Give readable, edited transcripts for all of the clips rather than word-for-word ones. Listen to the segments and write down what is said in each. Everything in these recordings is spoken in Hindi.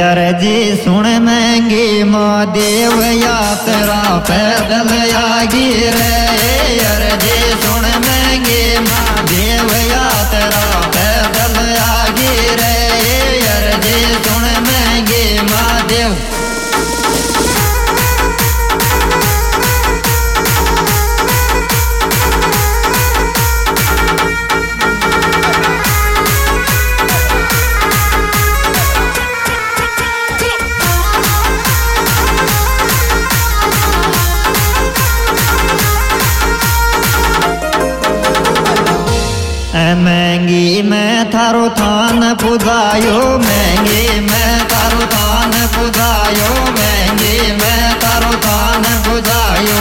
अर्जी सुन महंगी महादेव यात्रा पैदल आगी रे। अर्जी सुन महंगी महादेव यात्रा पैदल आगी रे। अर्जी सुन महंगी महादेव। महंगी मैं थारो थान पुजायो, महंगी मैं थारो थान पुजायो, महंगी मैं थारो थान पुजायो।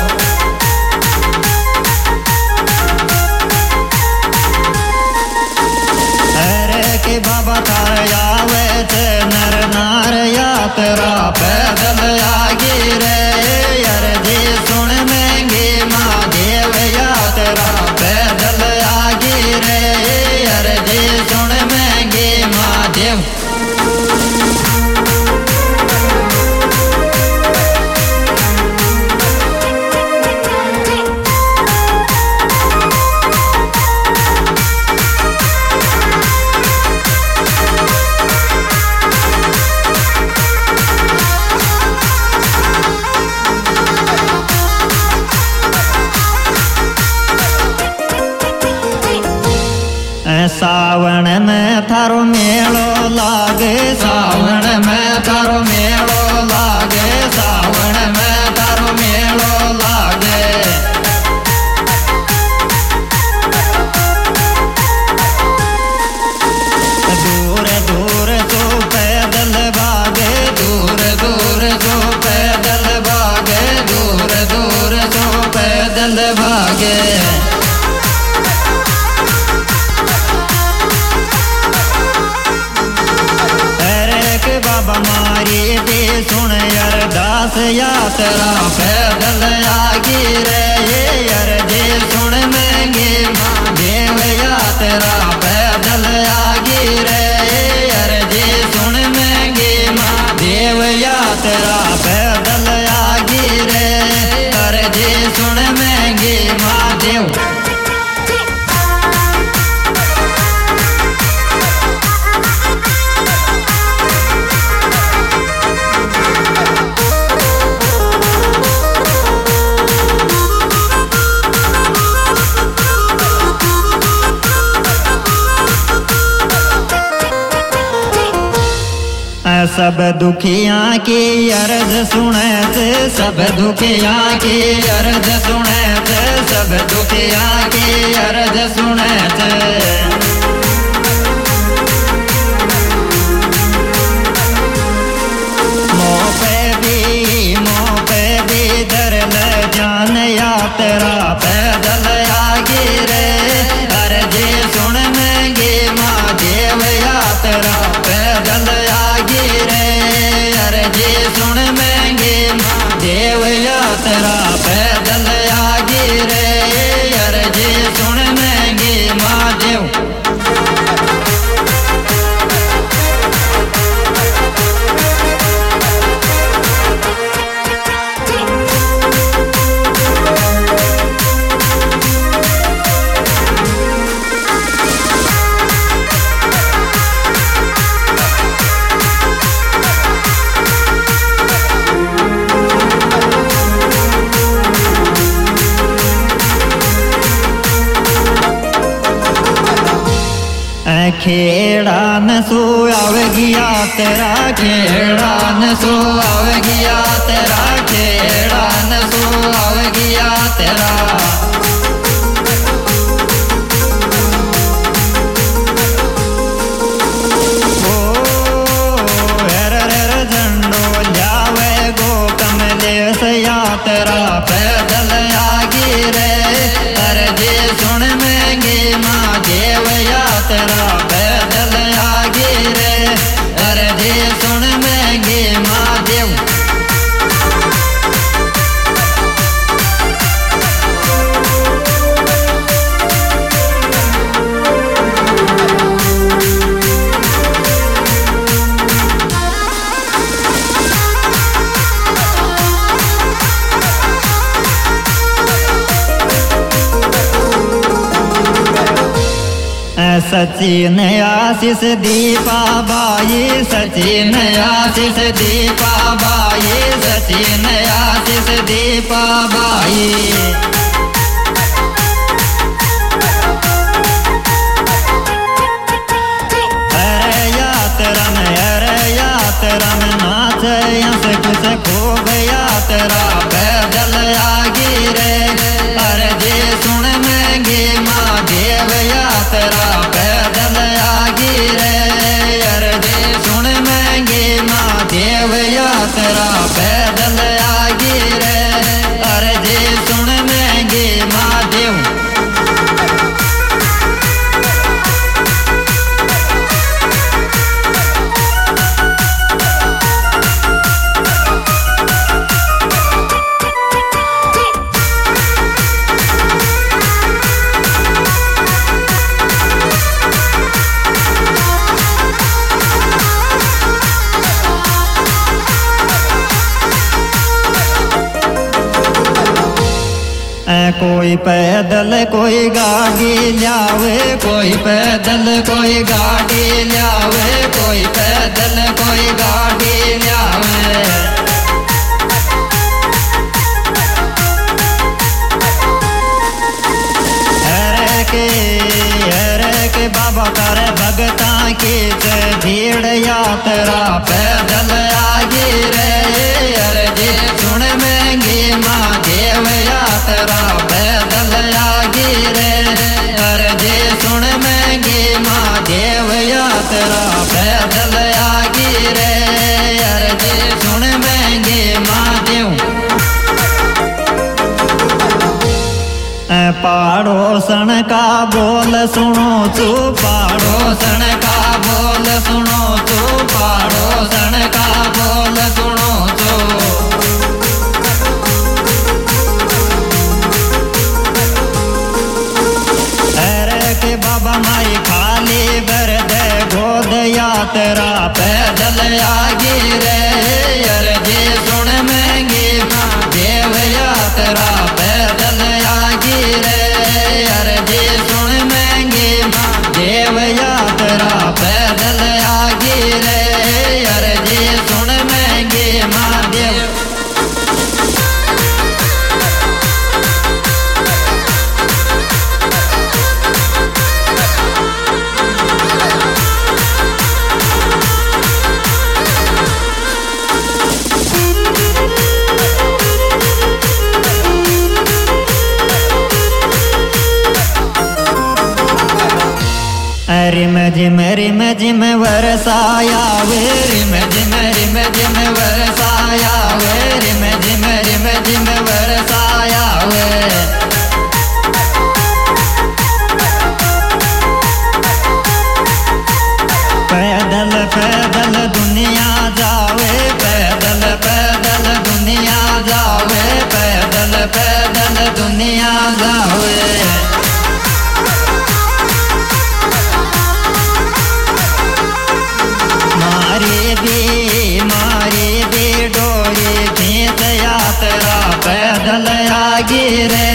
अरे के बाबा थार आवे थे नर नार यात्रा पैदल आगी रे। अर्जी सुन महंगी महादेव यात्रा पैदल आगी रे। अर्जी सुन महंगी महादेव। सावन में थारो मेलो लागे, सावन में थारो मेलो लागे, सावन में थारो मेलो लागे। दूर दूर तो पैदल भागे, दूर दूर तो पैदल भागे, दूर दूर तो पैदल भागे। हमारी भी सुन अरदास यात्रा पैदल आगी रे। अर्जी सुन महंगी महादेव यात्रा पैदल आगी रे। अर्जी सुन महंगी महादेव यात्रा पैदल आगी रे। अर्जी सुन महंगी महादेव। सब दुखियाँ की अर्ज सुने थे, सब दुखियाँ की अर्ज सुने थे, सब दुखियाँ की अर्ज सुने थे। मोह पे भी दर्द जान यात्रा पैदल आगी रे। अर्जी सुन महंगी महादेव यात्रा पैदल आगी रे। अर्जी सुन महंगी महादेव यात्रा पैदल आगी रे। अर्जी सुन महंगी महादेव। खेड़ा न सो आवगिया तेरा, खेड़ा न सो आवगिया तेरा, खेड़ा न सो आवगिया तेरा। झंडो जावे गो कमलेश यात्रा पैदल आगी रे। अर्जी सुन महंगी महादेव यात्रा पैदल आगी रे। अर्जी सुन महंगी महादेव। सचिन आशीष दीपा बाई, सचिन आशीष दीपा बाई, सचिन आशीष दीपा बाई। यात्रा में नाच यंस कुछ खूब यात्रा पैदल आगी रे। अरे जे सुन महंगे महादेव यात्रा पैदल आगी रे। अरे जे सुन महंगे महादेव यात्रा पैदल आगी रे। अरे जे सुन महंगे महादेव। कोई पैदल कोई गाड़ी लावे, कोई पैदल कोई गाड़ी लावे, कोई पैदल कोई गाड़ी लावे। हरे के बाबा कर भगता की भीड़ यात्रा पैदल आगे रे। अरे जे सुन महंगे महादेव यात्रा पैदल आगे रे। अरे जे सुन महंगे महादेव यात्रा पैदल आगे रे। अरे जे सुन महंगे महादेव। पड़ोसन का बोल सुनो तू, पड़ोसन का बोल सुनो तू, पड़ोसन का बोल सुनो तू। अरे के बाबा माई खाली भर दे गोद यात्रा पैदल आगे रे। अरे जे सुन महंगे महादेव यात्रा पैदल आगे रे। अरे जे सुन महंगे महादेव यात्रा पैदल आगे रे। अरे जे सुन महंगे महादेव। रिम झिम वरसाया वे, रिम झिम वरसाया वे, रिम झिम वरसाया वे। पैदल पैदल दुनिया जावे, पैदल पैदल दुनिया जावे, पैदल पैदल दुनिया जावे। मारी भी डोरी खींच यात्रा पैदल आगे रे।